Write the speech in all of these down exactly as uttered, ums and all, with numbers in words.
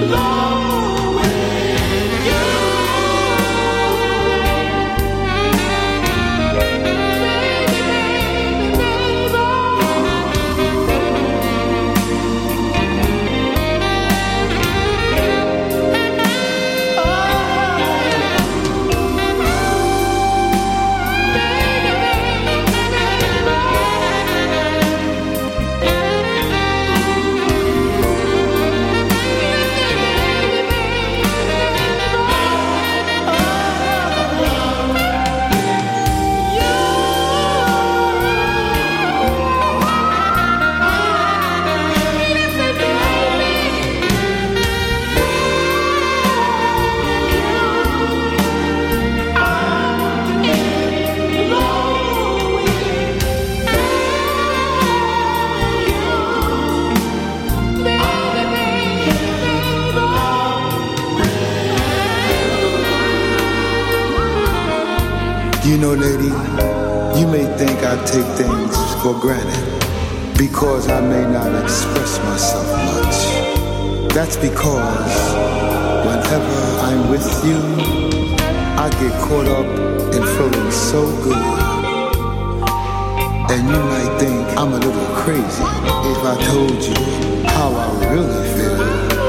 You know, lady, you may think I take things for granted because I may not express myself much. That's because whenever I'm with you, I get caught up in feeling so good. And you might think I'm a little crazy if I told you how I really feel.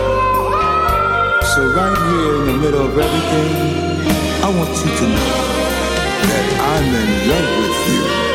So right here in the middle of everything, I want you to know that I'm in love with you.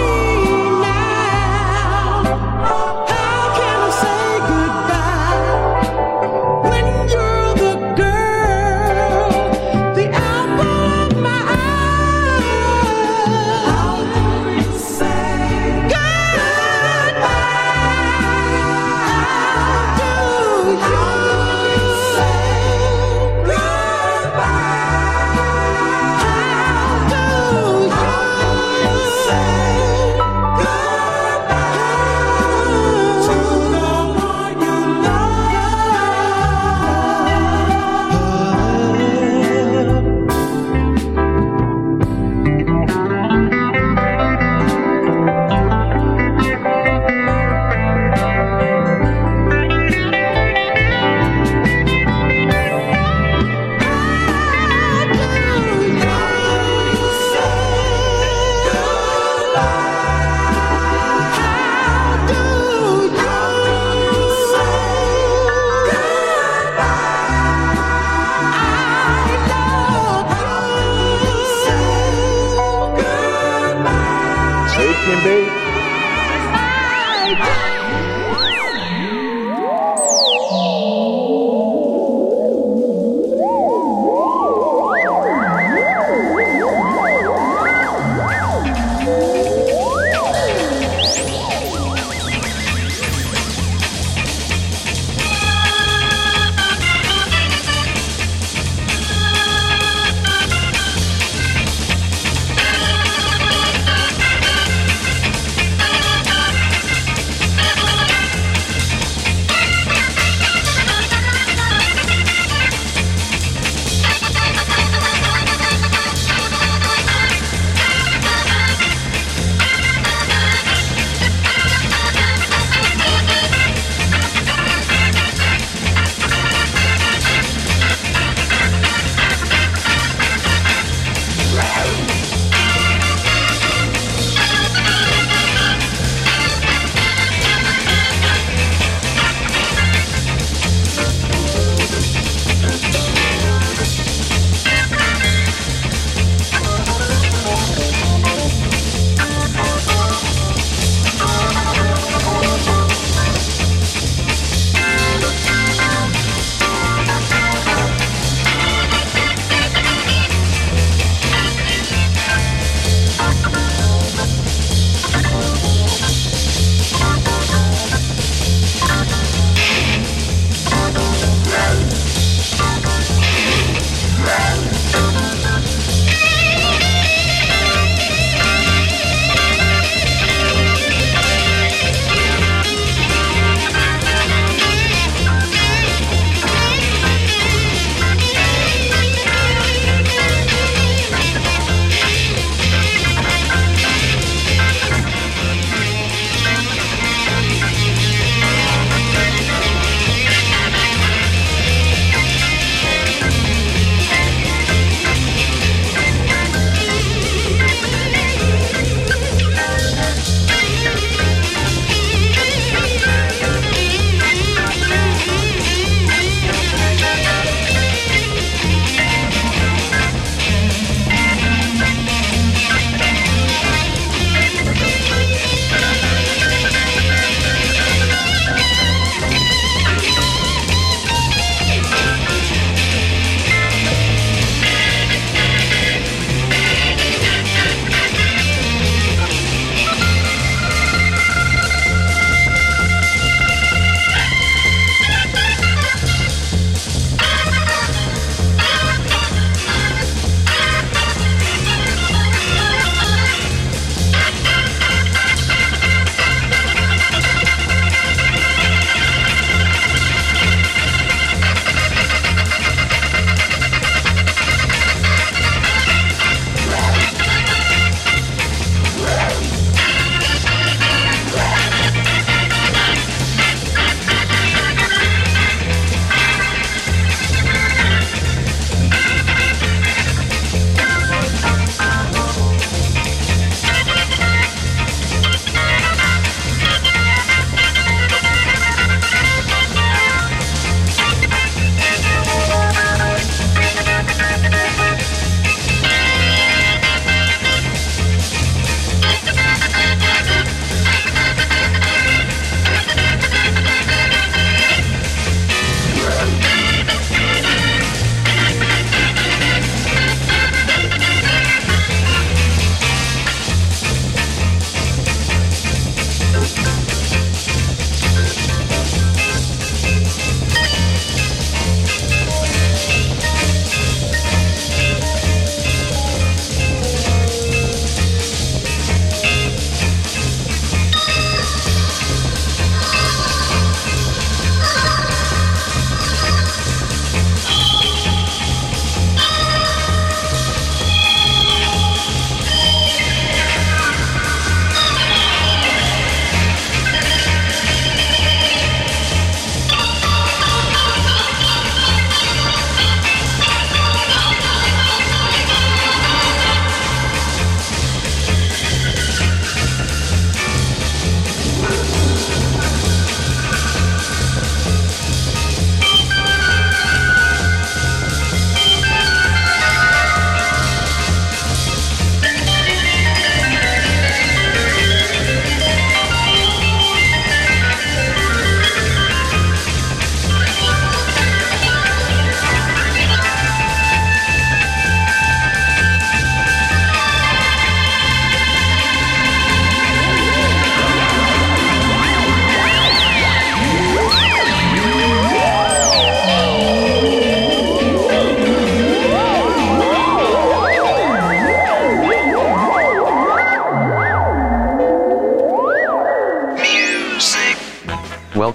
How can I say goodbye?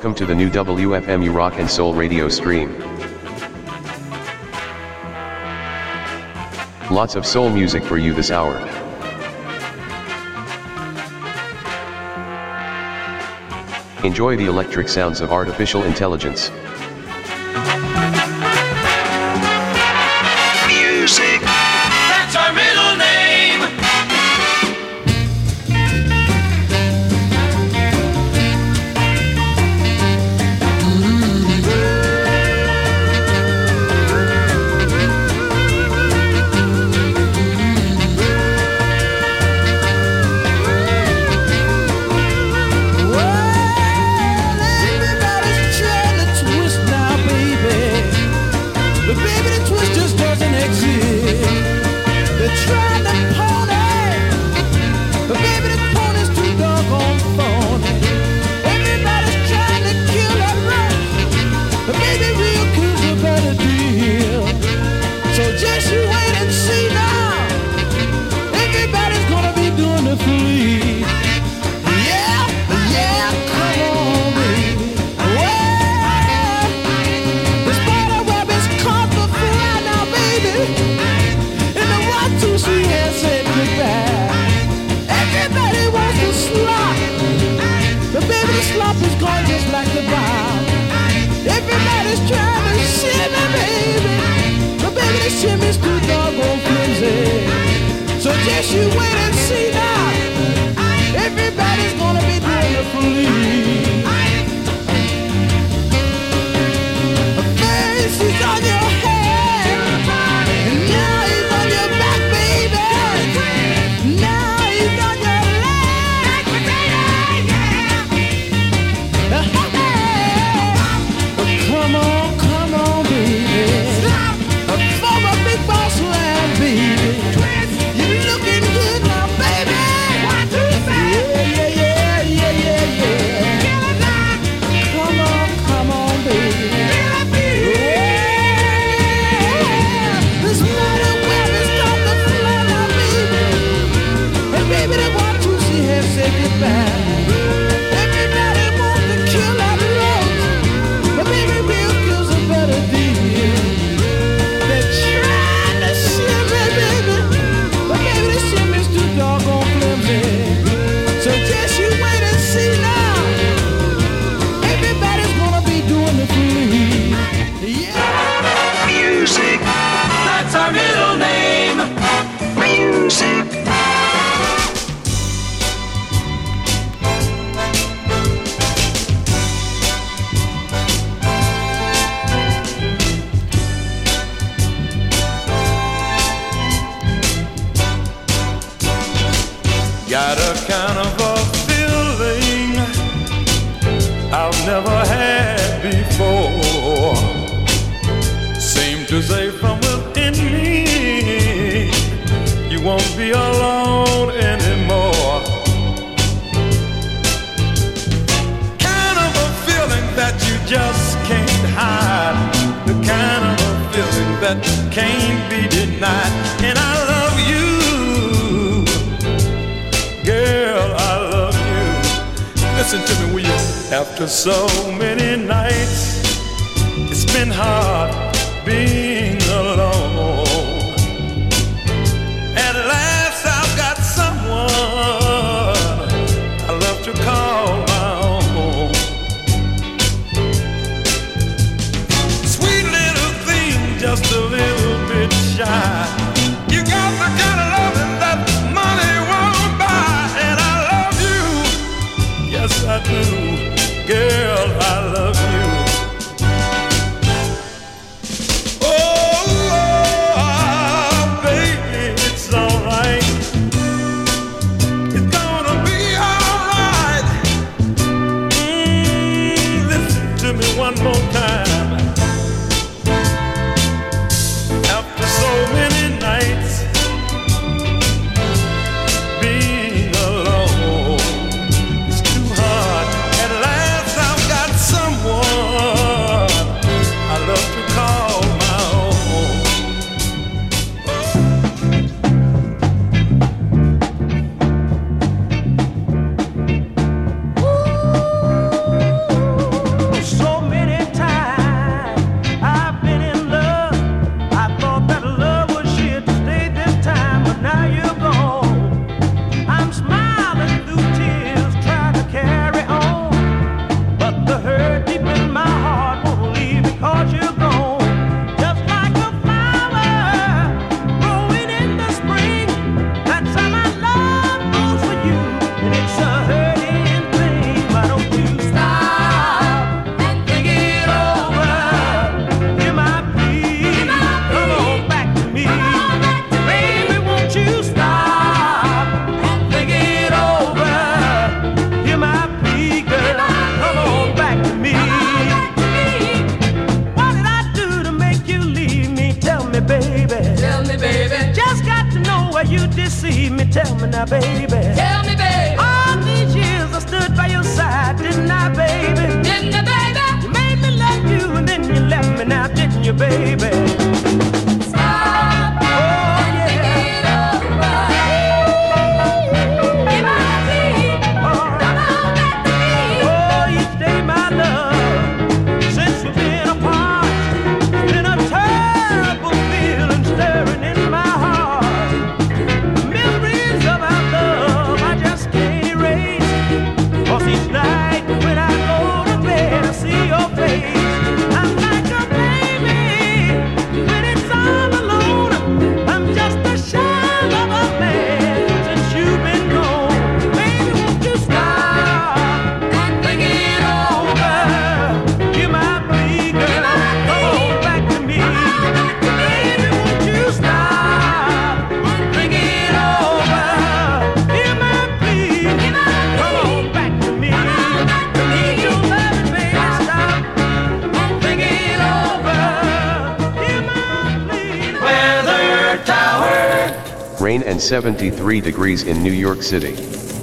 Welcome to the new W F M U Rock and Soul radio stream. Lots of soul music for you this hour. Enjoy the electric sounds of artificial intelligence. Music, that's our middle name. Just you wait and see now. Everybody's gonna be doing the foolish. First he's on your head, and now he's on your back, baby. Now he's on your leg, baby. Come on, come on, baby. For a big boss land, baby. Got a kind of a feeling I've never had before. Seem to say from within me, you won't be alone anymore. Kind of a feeling that you just can't hide. The kind of a feeling that can't be denied. And I love you. Girl, I love you. Listen to me, will you? After so many nights, it's been hard being alone. At last I've got someone I love to call my own. Sweet little thing, just a little bit shy. You got the kind of loving that money won't buy. And I love you, yes I do. Girl, I love you. Oh, oh, baby, it's alright. It's gonna be alright. Mm, listen to me one more time. After so many nights being alone, it's too hard. At last I've got someone I love to call my own. me now, baby. Tell me, baby. All these years I stood by your side, didn't I, baby? Didn't I, baby? You made me love you and then you left me now, didn't you, baby? Stop. Oh, yeah. Think it over. Give my feet. Oh. Come on back to me. Oh, each day, my love, since we've been apart, it's been a terrible feeling stirring in my heart. Memories of our love I just can't erase. 'Cause each night when I go to bed I see your face. I'm like a baby when it's all alone. I'm just a shell of a man since you've been gone. Baby, won't you stop and think it over? You're my plea, girl. Come on back to me. Baby, won't you stop and think it over? You're my plea. Come on back to me. Need your loving, baby. Stop and think it over. You're my plea. Weather Tower. Rain and seventy-three degrees in New York City.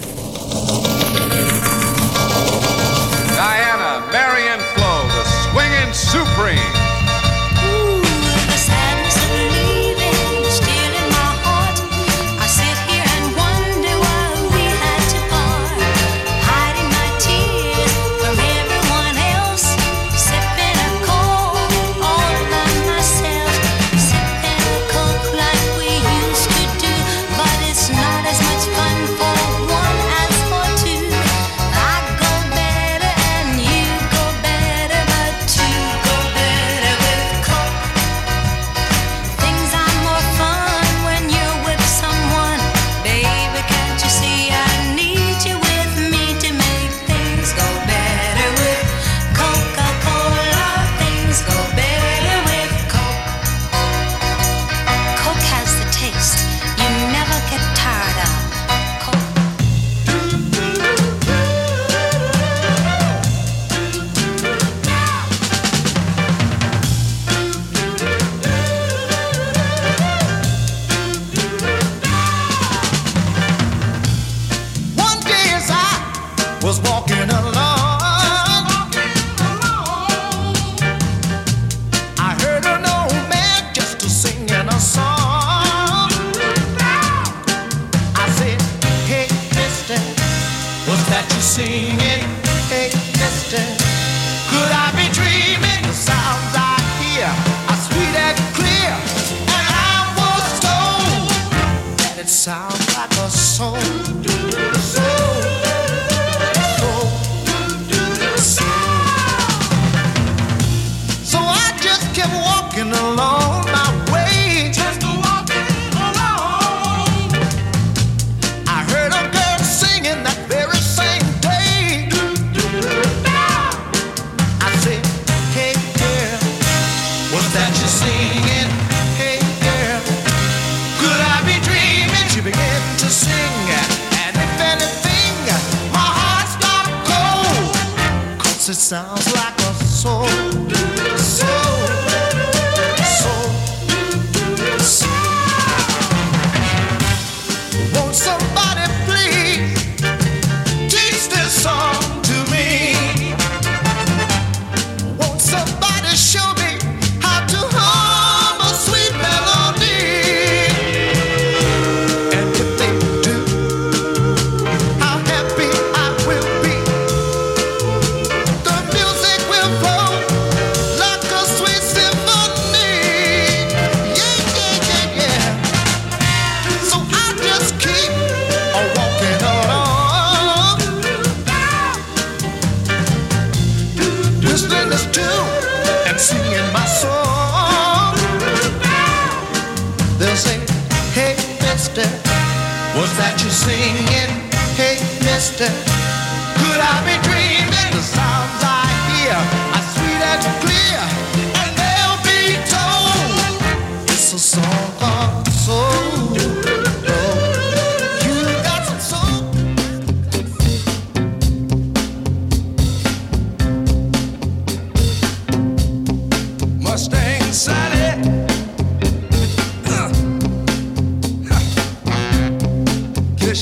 Diana, Marion Flo, the swinging Supreme. Ooh, the sadness of leaving still in my heart. I sit here and wonder why we had to part, hiding my tears from everyone else, sipping a coke all by myself, sipping a coke like we used to do. But it's not as much fun for one as for two. I go better and you go better, but two go better with coke. Things are more fun when you're with someone. Baby, can't you see I need you with me to make things go better with Coca-Cola? Things go better with Coke. Coke has the taste you never get tired of. Coke. One day as I was walking along, I heard an old man just singing a song. I said, hey, mister, what's that you singing? Hey, mister, could I be dreaming? The sounds I hear are sweet and clear, and I was told that it sounds like a soul. Soul, soul, soul. So I just kept walking along my way, just walking along. I heard a girl singing that very same day. I said, hey girl, what's that you singing? Hey girl, could I be dreaming? She began to sing, and if anything, my heart stopped cold. 'Cause it sounds like a soul, soul, soul, soul. Won't somebody please teach this song to me? Won't somebody show me how to hum a sweet melody? And if they do, how happy I will be. The music will flow like a sweet symphony. Yeah, yeah, yeah, yeah. So I just keep on walking along, listening this tune and singing my song. They'll say, hey, mister, what's that you singing? Hey, mister, could I be dreaming? The sounds I hear are sweet and clear, and they'll be told it's a song called soul. You got some soul. Mustang Sally, uh, huh. Guess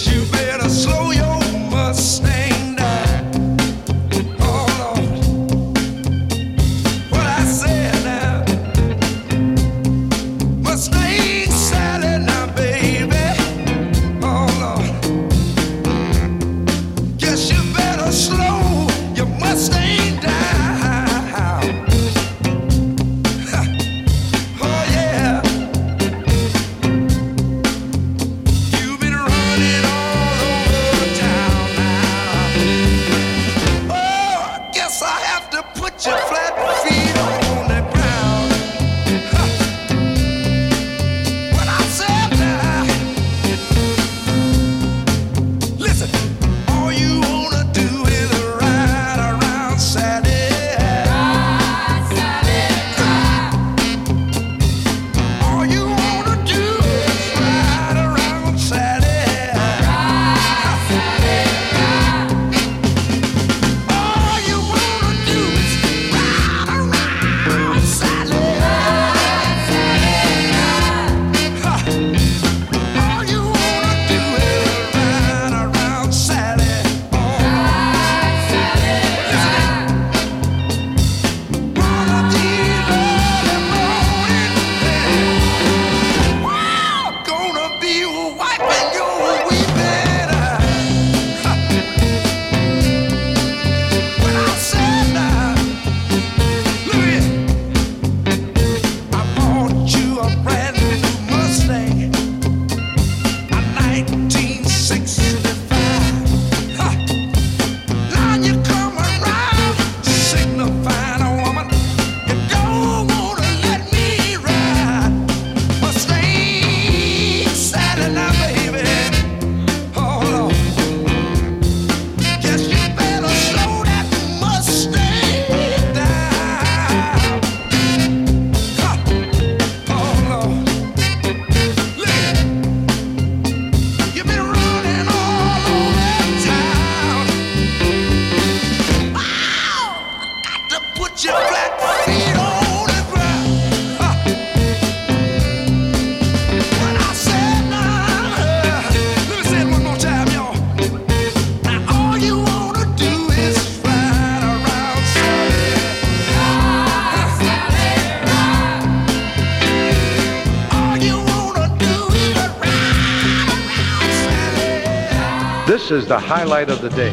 This is the highlight of the day.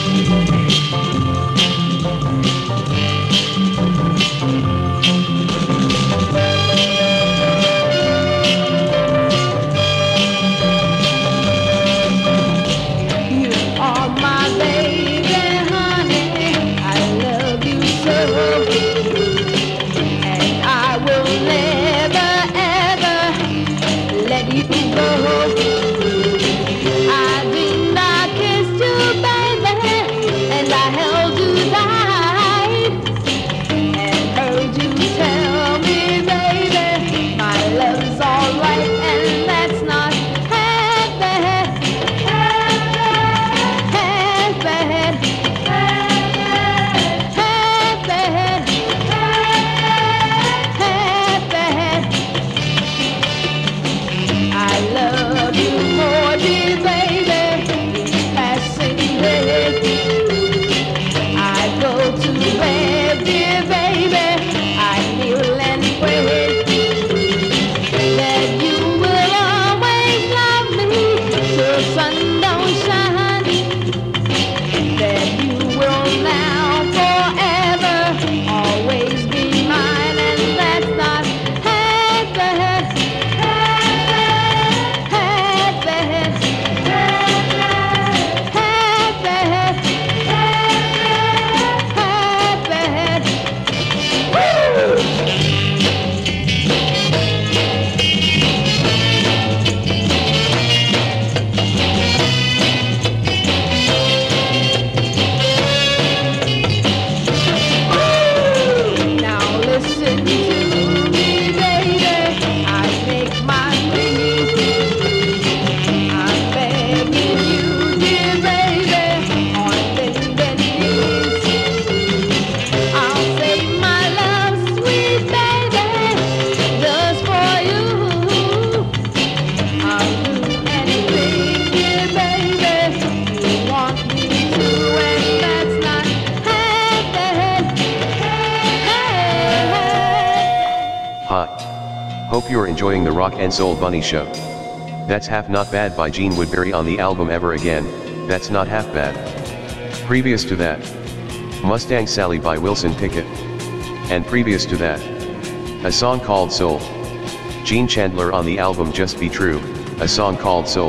Hope you're enjoying the Rock and Soul Bunny Show. That's Half Not Bad by Gene Woodbury on the album Ever Again, That's Not Half Bad. Previous to that, Mustang Sally by Wilson Pickett. And previous to that, a song called Soul. Gene Chandler on the album Just Be True, a song called Soul.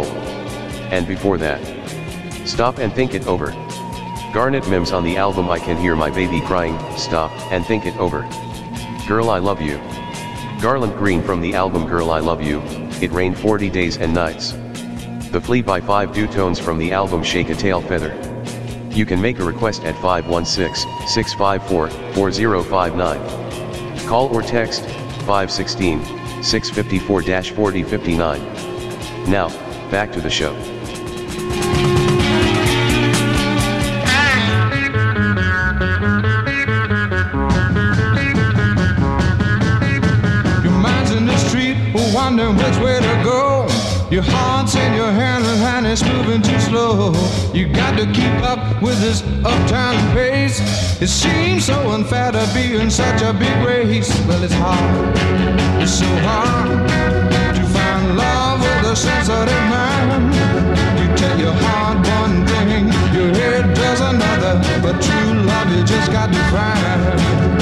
And before that, Stop and Think It Over. Garnet Mims on the album I Can Hear My Baby Crying, Stop and Think It Over. Girl I Love You. Garland Green from the album Girl I Love You, It Rained forty Days and Nights. The Flea by Five Dutones from the album Shake a Tail Feather. You can make a request at five one six, six five four, four zero five nine. Call or text five one six, six five four, four zero five nine. Now, back to the show. Wondering which way to go. Your heart's in your hand and hand is moving too slow. You got to keep up with this uptown pace. It seems so unfair to be in such a big race. Well, it's hard, it's so hard to find love with a sensitive mind. You tell your heart one thing, your head does another, but true love you just got to find.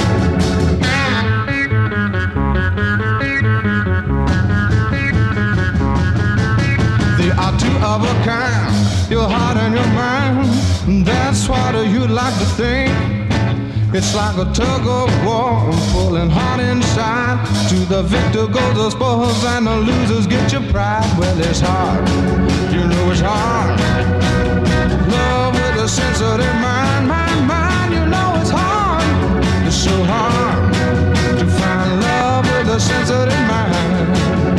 Are two of a kind, your heart and your mind. That's what you'd like to think. It's like a tug of war, pulling hard inside. To the victor go the spoils and the losers get your pride. Well, it's hard, you know it's hard. Love with a sensitive mind, mind, mind. You know it's hard, it's so hard to find love with a sensitive mind.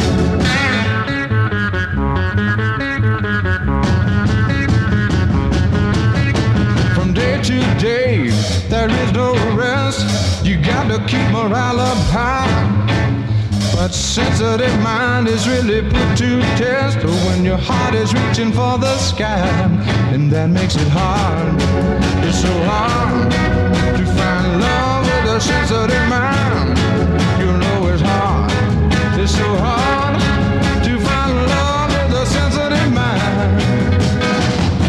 Today, there is no rest. You got to keep morale up high. But sensitive mind is really put to test when your heart is reaching for the sky, and that makes it hard. It's so hard to find love with a sensitive mind. You know it's hard. It's so hard to find love with a sensitive mind.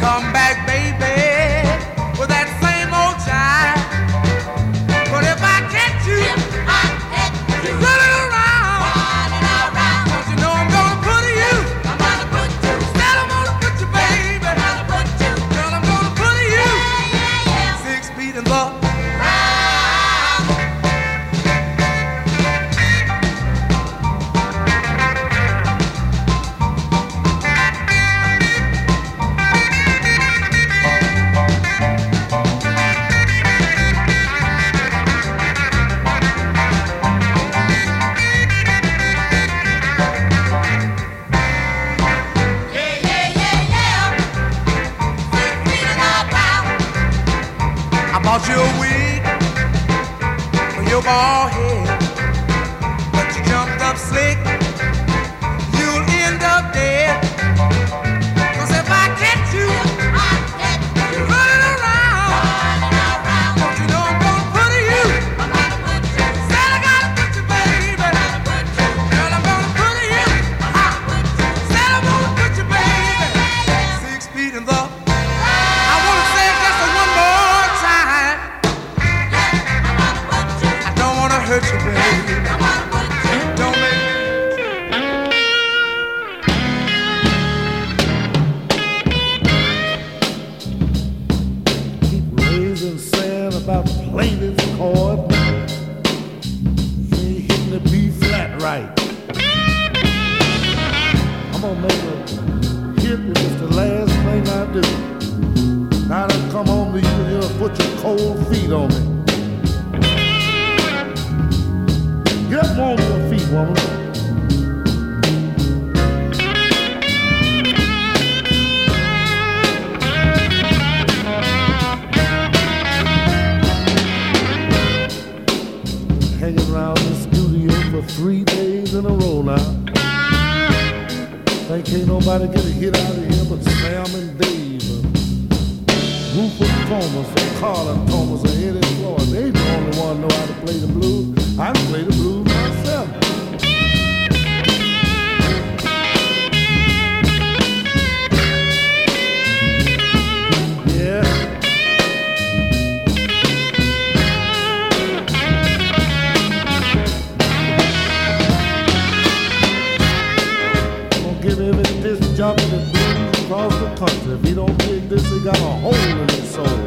come back, baby, with that same old jive. But if I catch you, if I catch you running around, running around, don't you know I'm gonna put you? I'm gonna put you. Said I'm gonna put you, baby. I'm gonna put you. Girl, I'm gonna put you. Yeah, yeah, yeah. Six feet in the ground. Bought you a wig for your bald head, but you jumped up slick, you'll end up dead. 'Cause if I catch you, I catch you running around, running around, don't you know I'm gonna put you? I'm gonna put you. Said I gotta put you, baby. I'm gonna put you. Girl, I'm gonna put you. I'm gonna put you. Said I'm gonna put you, baby. Six feet in the. I wanna say it just one more time. I don't wanna hurt you, baby. Don't make me. Keep raising sand about playing this chord. You ain't hitting the B flat right. I'm gonna make a hit if it's the last thing I do. Now I done come home to you and you'll put your cold feet on me. Get up on your feet, woman. Hanging around the studio for three days in a row now. Think ain't nobody get a hit out of here but Sam and Dave, Rufus Thomas and Carlin Thomas and Eddie Floyd. They the only one know how to play the blues. I can play the blues myself. Yeah. I'm gonna give every disc jockey the blues across the country. If he don't dig this, he got a hole in his soul.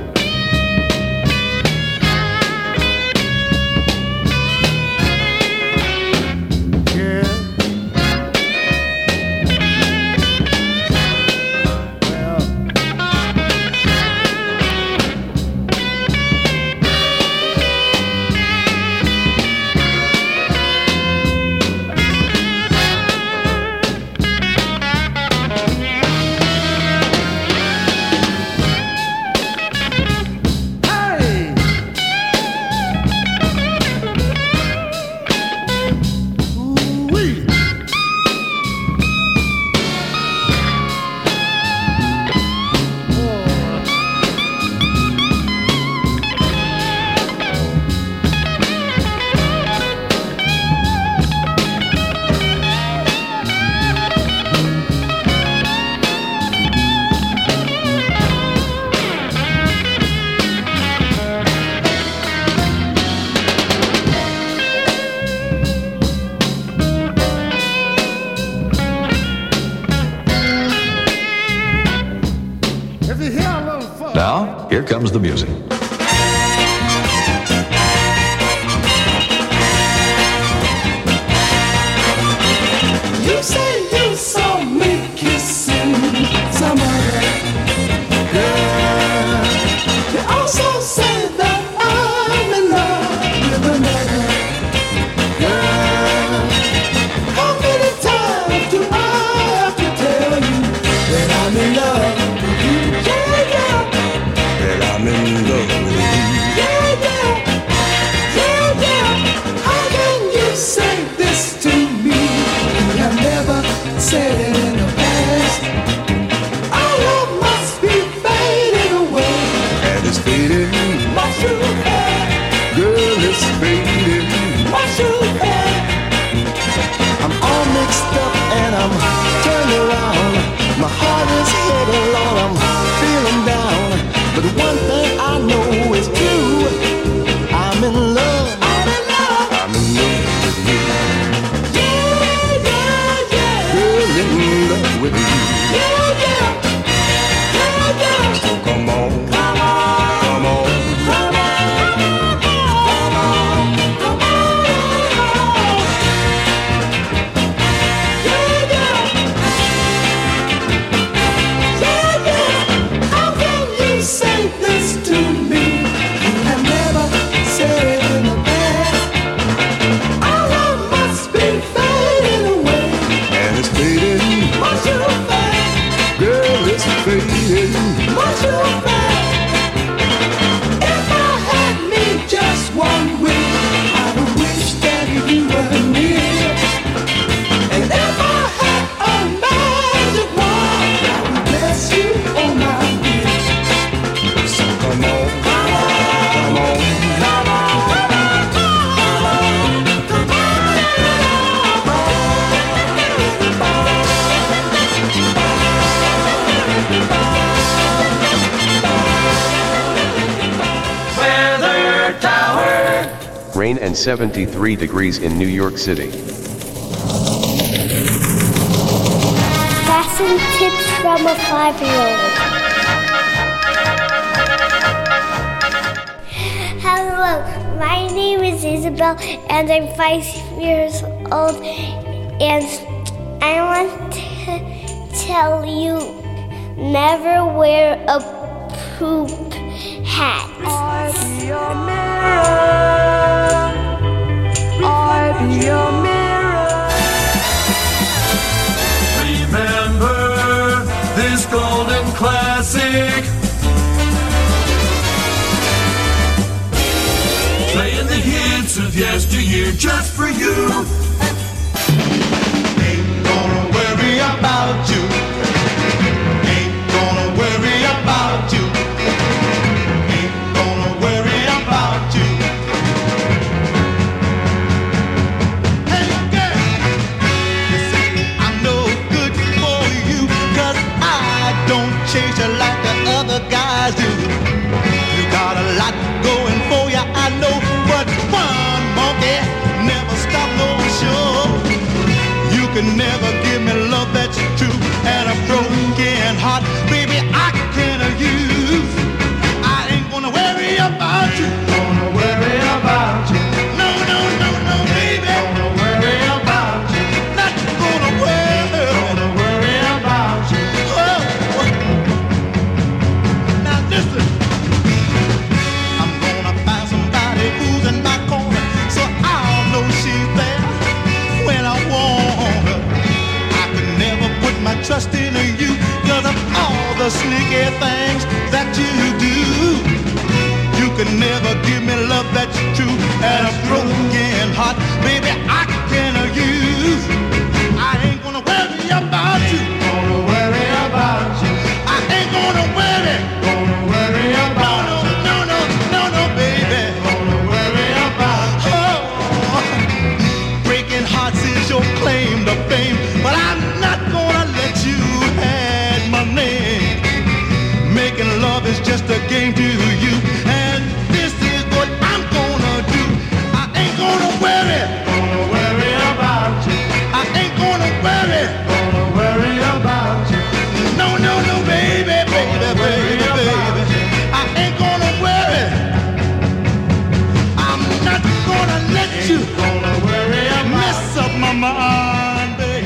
Now, here comes the music. You say you saw me kissing some other girl. You also said that I'm in love with another girl. How many times do I have to tell you that I'm in love with you? Yeah, yeah. That I'm in love with you. Yeah, yeah. Yeah, yeah. How can you say this to me? I've never said it in the past. Our love must be fading away. And it's fading. My true hair. Girl, it's fading. My true hair. I'm all mixed up and I'm turned around. My heart is hit alone. I'm feeling with you. Yeah, yeah. Yeah, yeah. So come on. Come on. Come on. Come on. Come on. Come on. Yeah, yeah. Yeah, yeah. How can you say this to me? You have never said it in the past. Our love must be fading away. And it's fading much too fast. Girl, it's fading much too fast. If I had me just one week, I would wish that you were near. And if I had a magic wand, I would bless you on my ear. So come on, come on, come on, come on, come on, come on, come on. Weather Tower. Rain and seventy-three degrees in New York City. Fashion tips from a five-year-old. Hello, my name is Isabel and I'm five years old, and I want to tell you, never wear a poop hat. I be your mirror. I be your mirror. Remember this golden classic. Playing the hits of yesteryear just for you. Ain't gonna worry about you. Ain't gonna worry about you. Ain't gonna worry about you. Hey girl, you say I'm no good for you, 'cause I don't chase you like the other guys do. You got a lot going for you, I know, but one monkey never stop no show. You can never give me love that's true and a broken heart, baby, I can use. I ain't gonna worry about you. Gonna worry about you. No, no, no, no, baby. Gonna worry about you. Not gonna worry. Gonna worry about you. Oh. Now listen. I'm gonna find somebody who's in my corner, so I'll know she's there when I want her. I can never put my trust in you, 'cause of all the sneaky things that you do. You can never give me love that's true and a broken heart, baby, I can use. I ain't gonna worry about you. Gonna worry about you. I ain't gonna worry. Gonna worry about you. No, no, no, no, no, baby. Gonna worry about you. Oh, breaking hearts is your claim to fame, but I'm not gonna let you have my name. Making love is just a game to you, and this is what I'm gonna do. I ain't gonna worry. Gonna worry about you. I ain't gonna worry. Gonna worry about you. No, no, no, baby, baby, baby, baby. I ain't gonna worry. I'm not gonna let you gonna worry mess up my mind, baby.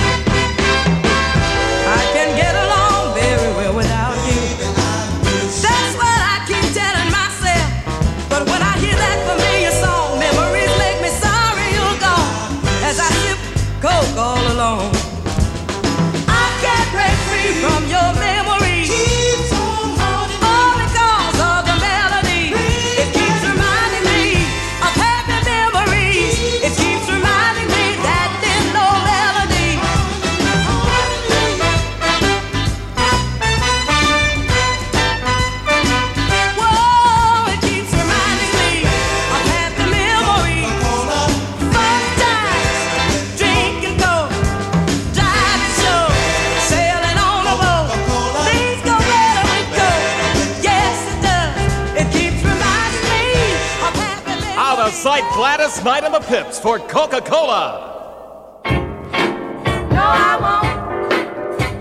I can get along very well without you. That's what I keep telling myself. But when I hear that familiar song, memories make me sorry you're gone. As I sip coke all alone, I can't break free from your memory. All because of the melody. It keeps reminding me of happy memories. It keeps reminding me that there's no melody. Whoa, it keeps reminding me of happy memories. Fun times, drinking coke, driving slow, sailing on a boat. Things go better with coke. Yes, it does. It keeps reminding me of happy memories. Out of sight, Gladys Knight and the Pips for Coca-Cola. No, I won't.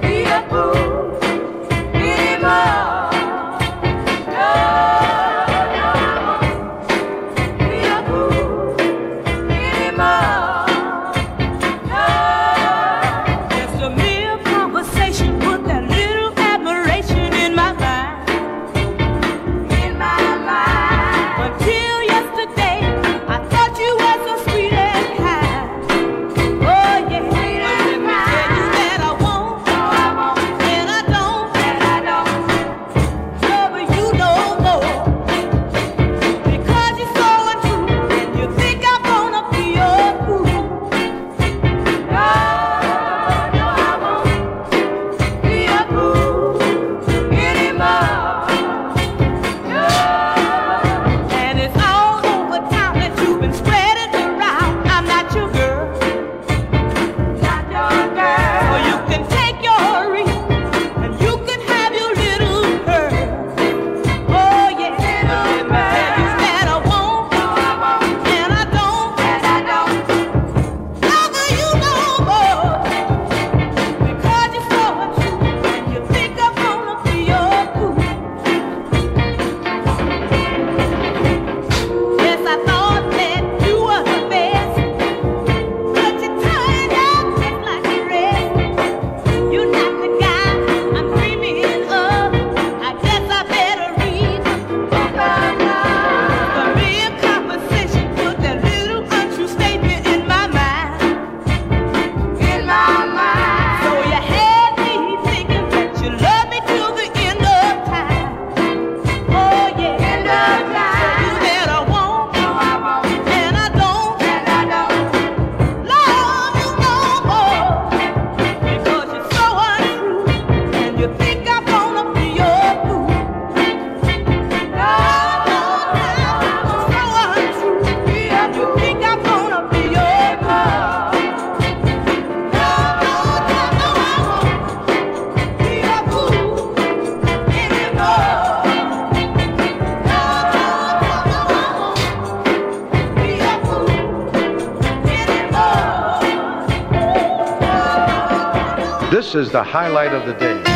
this is the highlight of the day.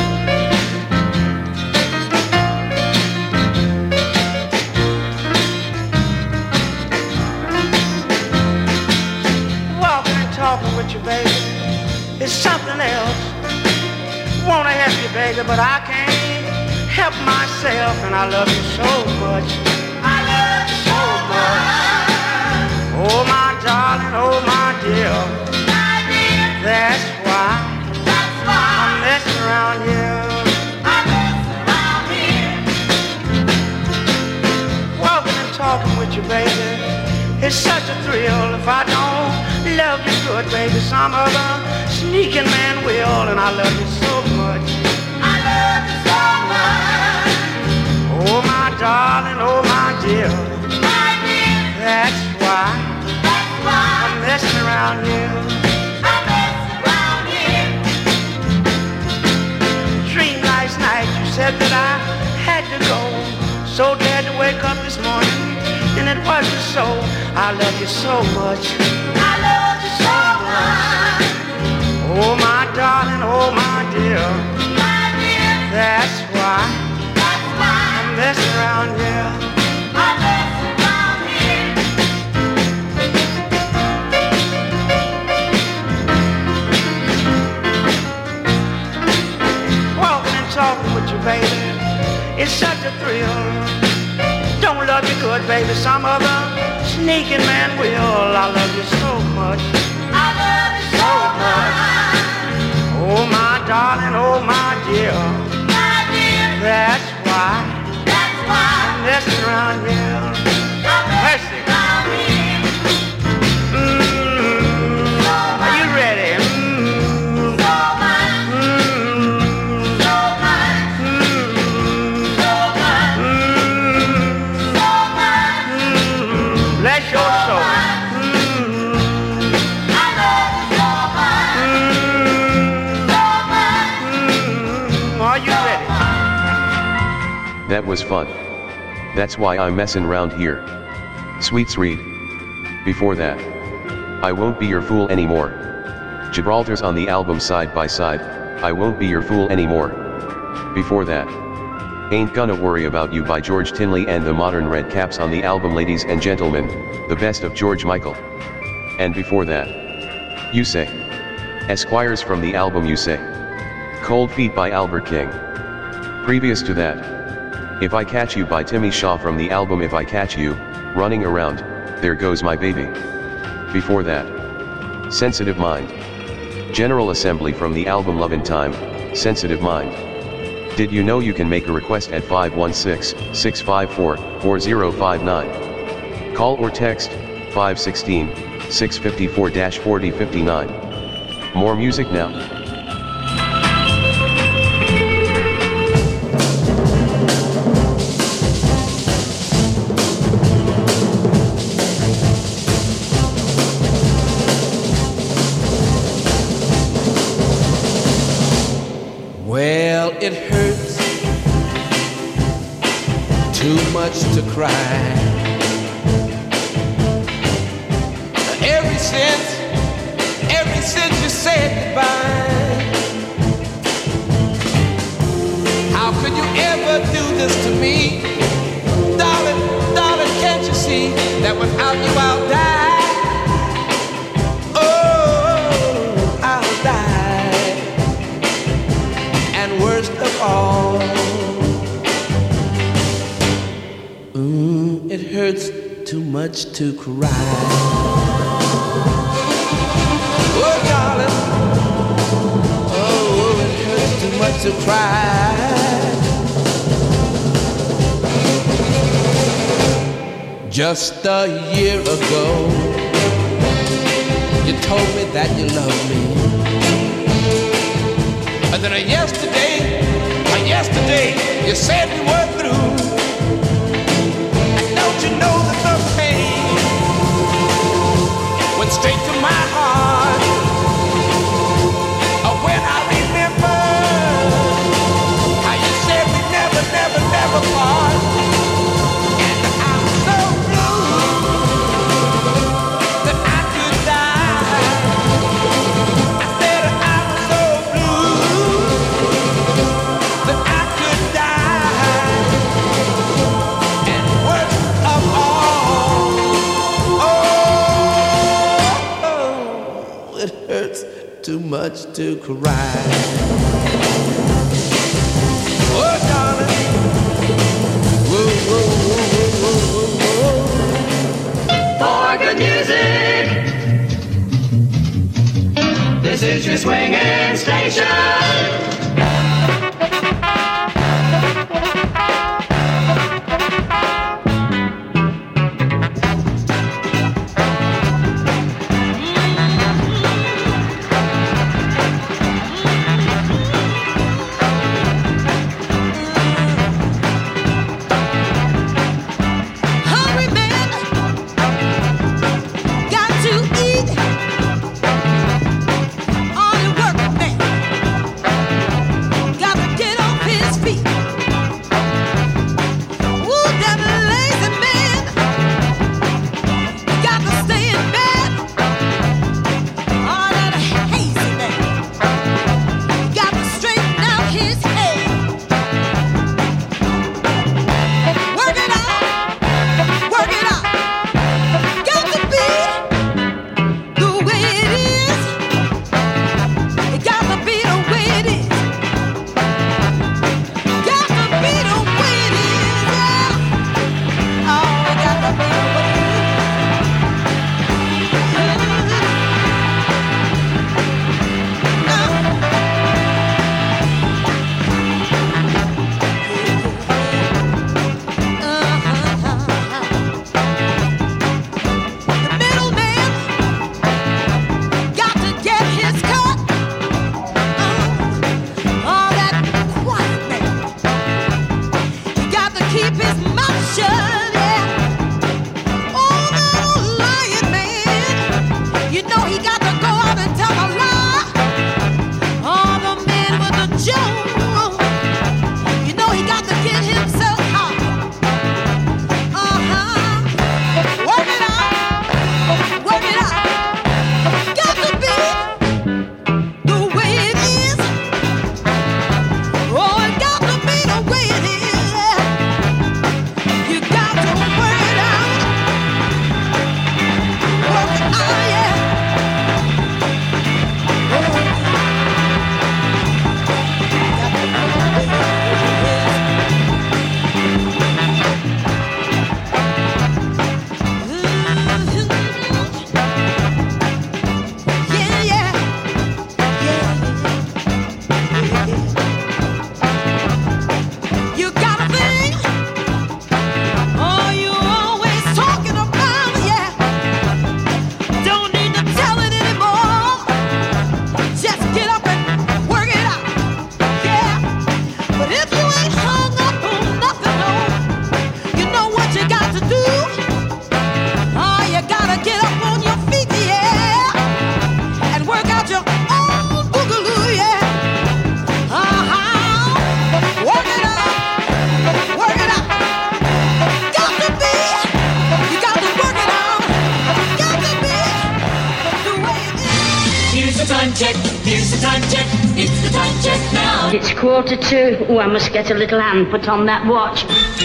Walking and talking with you, baby, is something else. Wanna help you, baby, but I can't help myself, and I love you so much. I love you so much. Oh, my darling, oh, my dear. My dear. That's why. That's why. I'm messing around here. I'm messing around here. Walking and talking with you, baby, it's such a thrill. If I don't love you good, baby, some other sneaking man will, and I love you so much. I love you so much. Oh, my darling, oh, my dear. My dear. That's why. That's why. I'm messing around here. I'm messing around here. Dreamed last night you said that I had to go. So glad to wake up this morning, and it wasn't so. I love you so much. I love you so much. Oh, my darling, oh, my dear. My dear. That's why. That's why. I'm messing around here. I'm messing around here. Walking and talking with you, baby, it's such a thrill. Don't love you good, baby, some other sneaking man will. I love you so much. I love you so much. Oh, my darling, oh, my dear. My dear. That's why. That's why. I'm messing around here. I'm messing around here. Mm-hmm. Are you ready? Mm-hmm. So much. Mm-hmm. So much. Mm-hmm. So much. Mm-hmm. So much. Mm-hmm. Bless your soul. That was fun. That's why I'm messin' round here. Sweets read. Before that, I Won't Be Your Fool Anymore. Gibraltar's on the album Side by Side, I Won't Be Your Fool Anymore. Before that, Ain't Gonna Worry About You by George Tinley and the Modern Red Caps on the album Ladies and Gentlemen, the best of George Michael. And before that, You Say. Esquires from the album You Say. Cold Feet by Albert King. Previous to that, If I Catch You by Timmy Shaw from the album If I Catch You, Running Around, There Goes My Baby. Before that, Sensitive Mind. General Assembly from the album Love in Time, Sensitive Mind. Did you know you can make a request at five one six, six five four, four zero five nine? Call or text, five one six, six five four, four zero five nine. More music now. Well, it hurts too much to cry. Ever since, ever since you said goodbye. How could you ever do this to me? Darling, darling, can't you see that without you I'll die? Oh, I'll die. And worst of all, mm, it hurts too much to cry. Oh, darling, oh, it hurts too much to cry. Just a year ago, you told me that you loved me. And then yesterday, yesterday, you said we were through. And don't you know that the pain went straight to my heart? Oh, when I remember how you said we never, never, never part. And I'm so blue that I could die. I said I'm so blue. much to cry. Oh, darling. Whoa, whoa, whoa, whoa, whoa, whoa. For good music, this is your swinging station. It's quarter to. Oh, I must get a little hand put on that watch.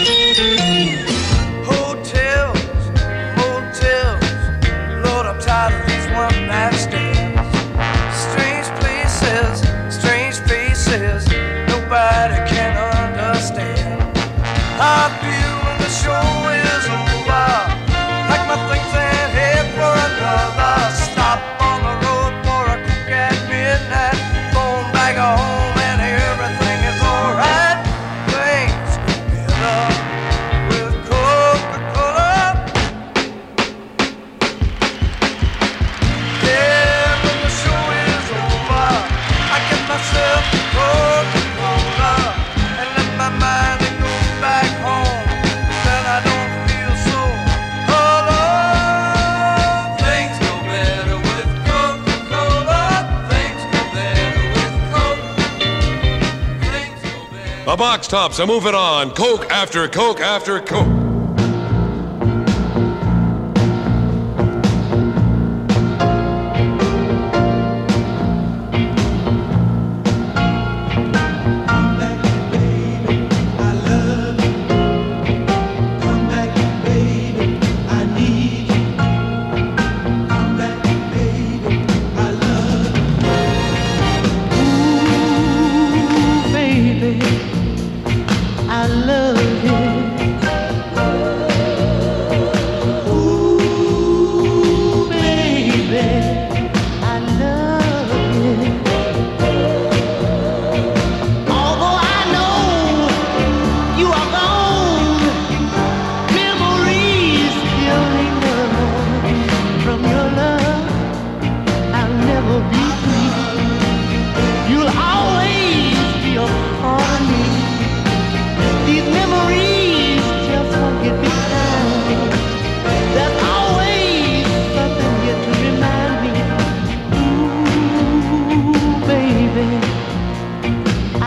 Hotels, hotels, Lord, I'm tired of these one night stands. Strange places, strange faces, nobody can understand. I feel when the show is over, like my things ain't here for another. Stop on the road for a cook at midnight, phone back home. The box tops are moving on. Coke after Coke after Coke.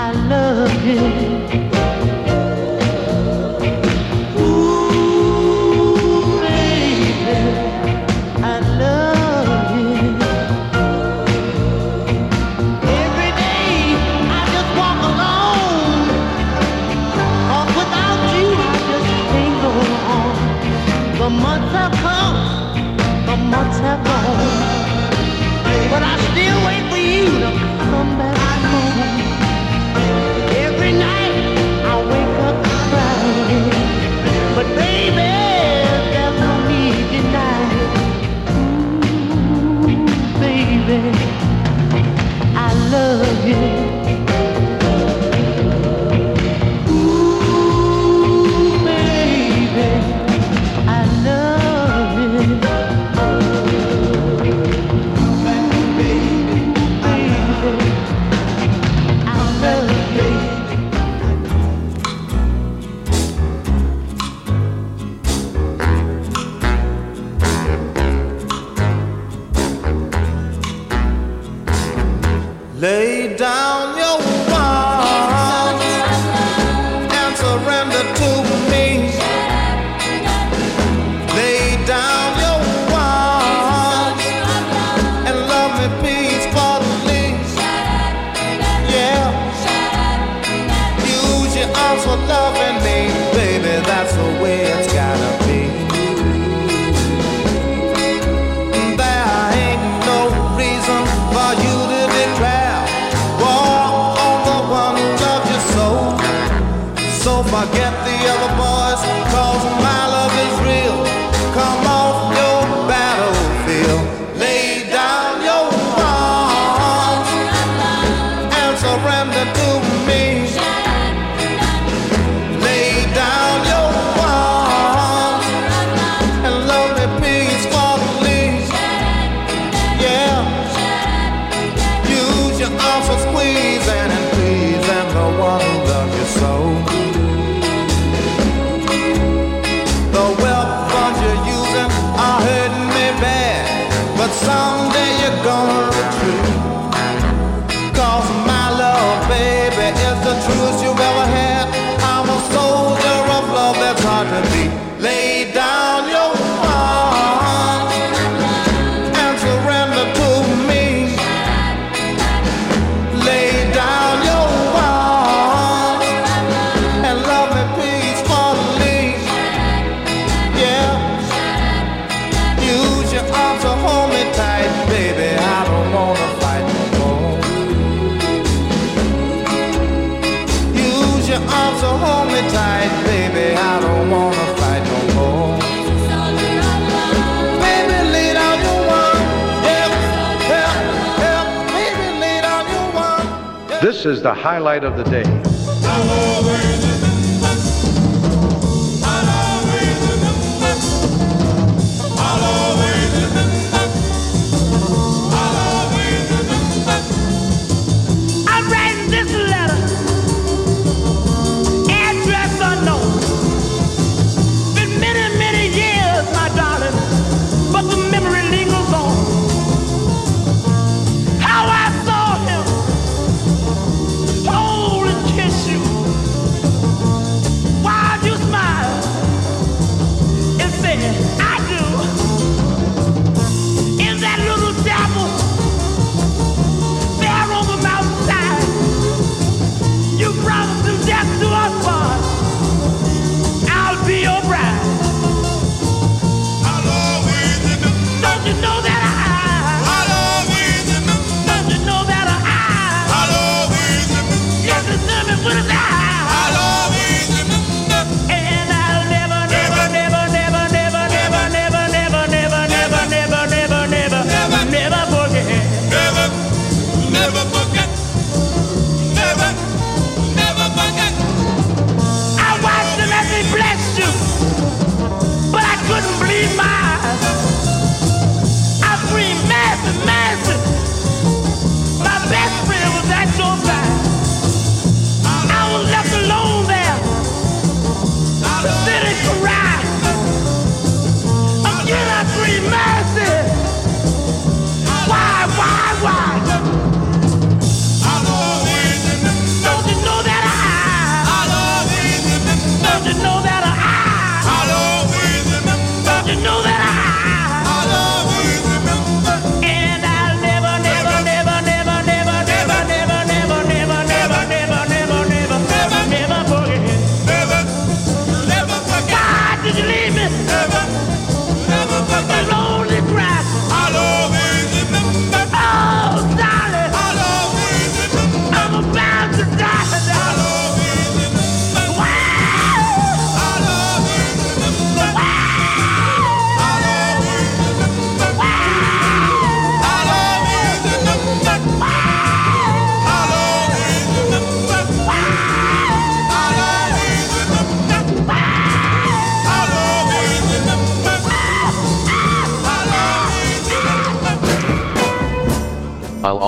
I love you. The months have come, the months have gone, but I still wait for you to come back home. Every night I wake up crying, but baby, there's no need denying. Ooh, baby, I love you. Lay down your arms and surrender to me. Lay down your arms and love me peacefully. Yeah. Use your arms for loving me, baby. That's the way it's gotta be. There ain't no reason for you to declare so forget the other boys, cause my love is real. Come off your battlefield. Lay down your arms and surrender to me. Lay down your arms and love me peacefully. Yeah. Use your arms for squeezing and pleasing the one who loves you so. But someday you're gonna retreat. Cause my love, baby, is the truest you've ever had. I'm a soldier of love that's hard to beat. Lay down your arms and surrender to me. Lay down your arms and love me peacefully. Yeah. Use your arms to hold me tight, baby. I don't wanna fight no more. Use your arms to hold me tight, baby. I don't wanna fight no more. Baby, lay down your arms. Help, help, help. Baby, lay down your arms. This is the highlight of the day.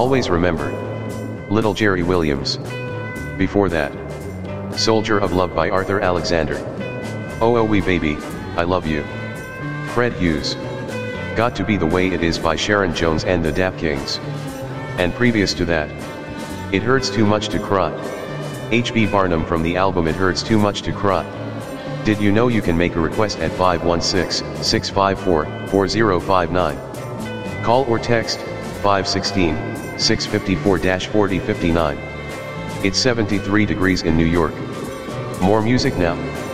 Always Remember. Little Jerry Williams. Before that, Soldier of Love by Arthur Alexander. Oh Oh Wee Baby, I Love You. Fred Hughes. Got to Be the Way It Is by Sharon Jones and the Dap Kings. And previous to that, It Hurts Too Much to Cry. H B Barnum from the album It Hurts Too Much to Cry. Did you know you can make a request at five one six, six five four, four zero five nine? Call or text five one six, six five four, four zero five nine. It's seventy-three degrees in New York. More music now.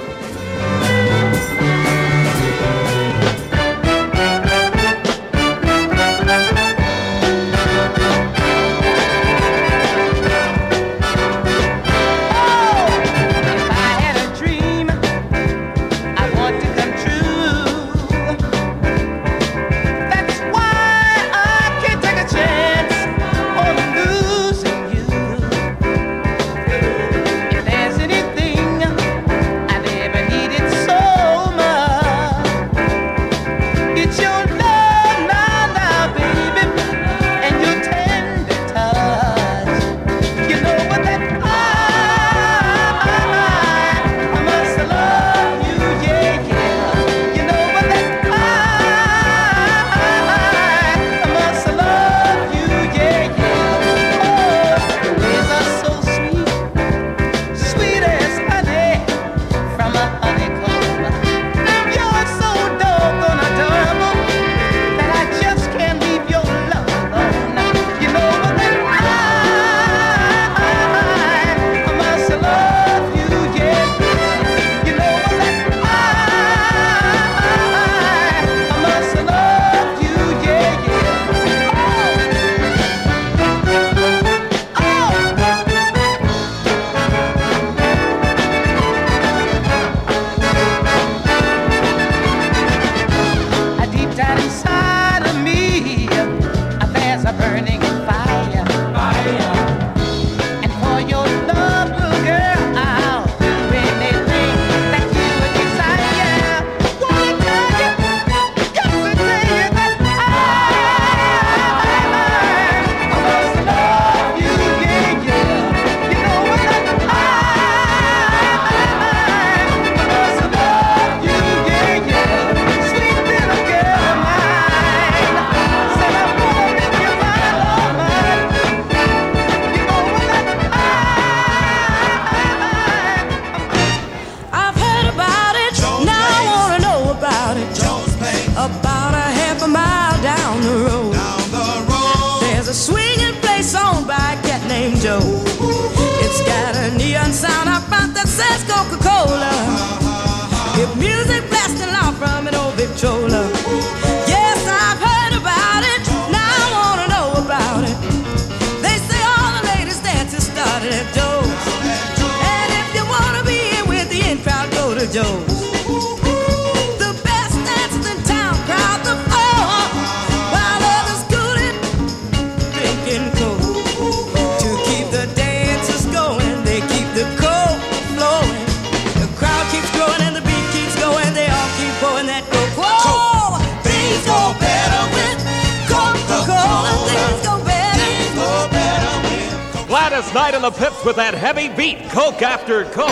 Night on the Pips with that heavy beat, Coke after Coke.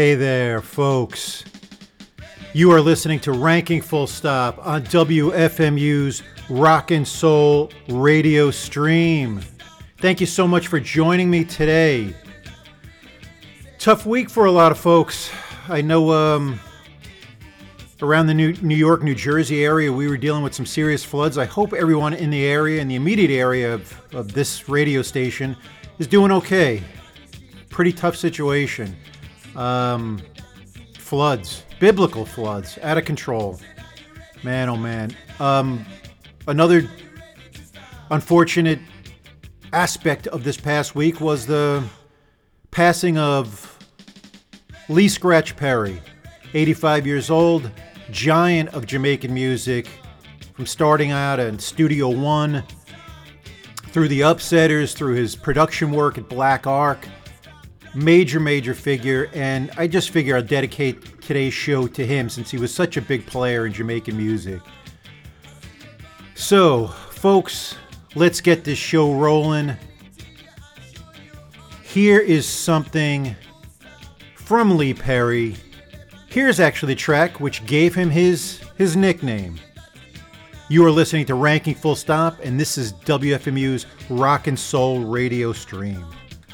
Hey there, folks. You are listening to Ranking Full Stop on W F M U's Rock and Soul radio stream. Thank you so much for joining me today. Tough week for a lot of folks. I know um, around the New, New York, New Jersey area, we were dealing with some serious floods. I hope everyone in the area, in the immediate area of, of this radio station, is doing okay. Pretty tough situation. Um, floods. Biblical floods, out of control. Man, oh man. Um, another unfortunate aspect of this past week was the passing of Lee Scratch Perry, eighty-five years old, giant of Jamaican music, from starting out in Studio One, through the Upsetters, through his production work at Black Ark. Major, major figure, and I just figure I'll dedicate today's show to him since he was such a big player in Jamaican music. So, folks, let's get this show rolling. Here is something from Lee Perry. Here's actually the track which gave him his, his nickname. You are listening to Ranking Full Stop, and this is W F M U's Rock and Soul radio stream.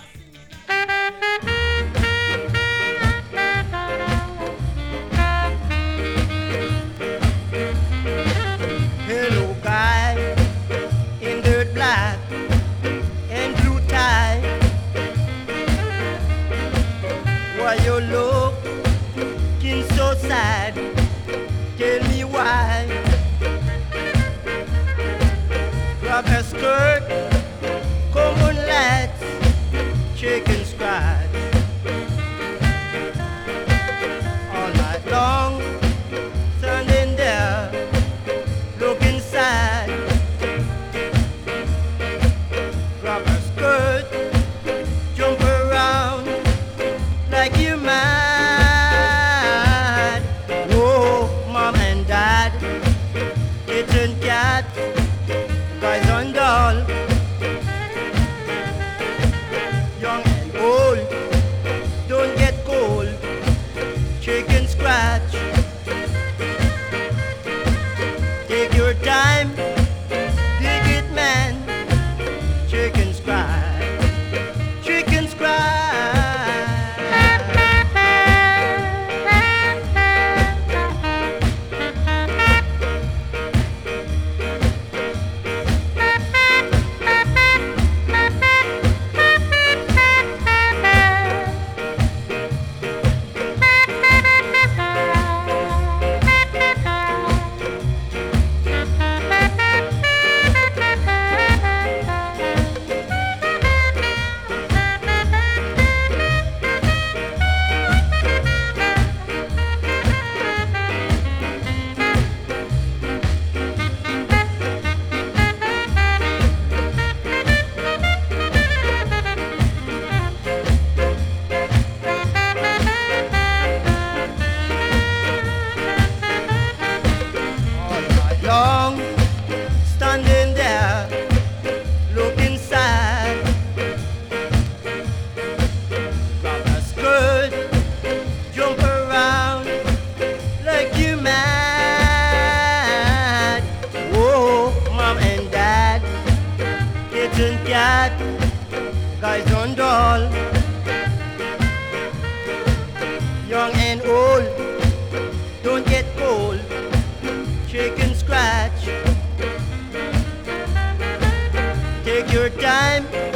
Sad. Tell me why. Grab a skirt, come on let's shake and scratch. All night long, standing there, looking sad. Grab a skirt, jump around like you mad. Cat, guys and doll, young and old, don't get cold, shake and scratch. Take your time, dig it man, shake and scratch, shake and scratch. Guys on doll, young and old, don't get cold, shake and scratch. Take your time.